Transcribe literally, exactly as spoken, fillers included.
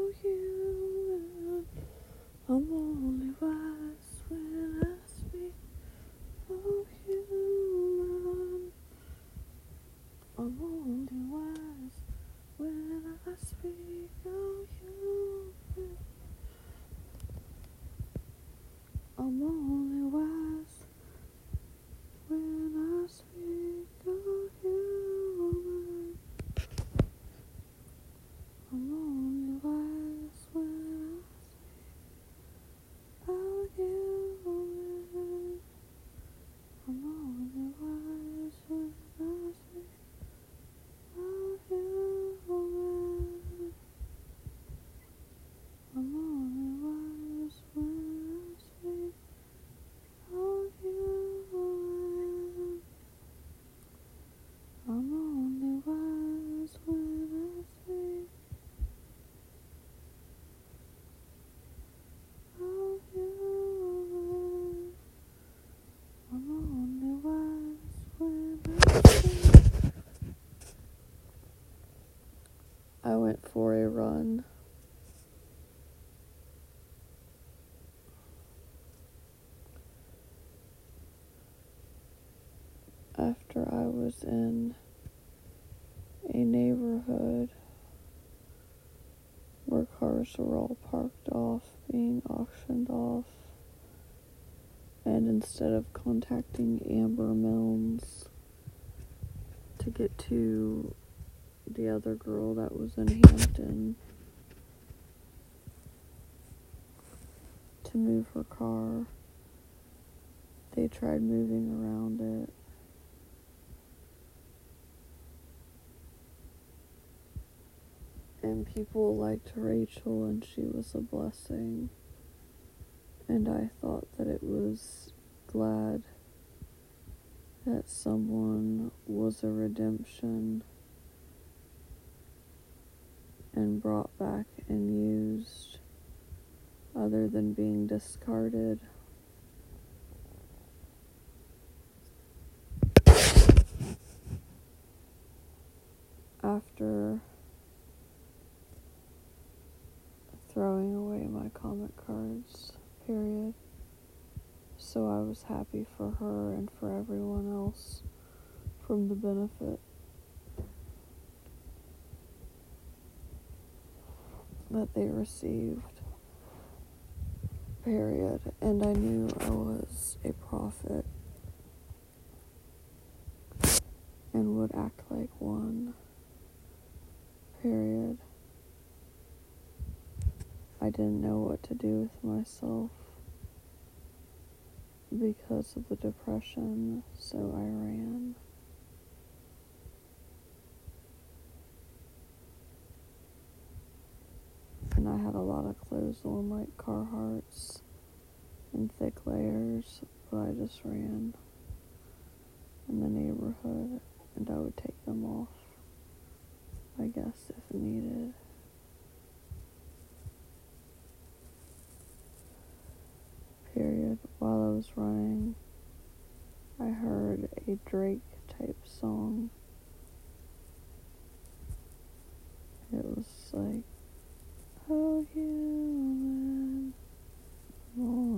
Oh, human, I'm only wise when I speak. Oh, human, I'm only wise when I speak. Oh, human, I'm only wise when I speak. Oh, human, I'm only wise when I speak. Oh, human, I'm only wise when I speak. Oh, human, I'm only wise when I speak. Oh, human, I'm only wise when I speak. Oh, human, I'm only wise when I speak. I went for a run. After I was in a neighborhood where cars were all parked off, being auctioned off, and instead of contacting Amber Milnes to get to the other girl that was in Hampton to move her car, they tried moving around it. And people liked Rachel, and she was a blessing. And I thought that it was glad that someone was a redemption and brought back and used, other than being discarded. After throwing away my comment cards, period. So I was happy for her and for everyone else from the benefit that they received, period. And I knew I was a prophet and would act like one, period. I didn't know what to do with myself because of the depression, so I ran. And I had a lot of clothes on, like Carhartts and thick layers, but I just ran in the neighborhood, and I would take them off, I guess, if needed. Period. While I was running, I heard a Drake type song. It was like, oh, human, I'm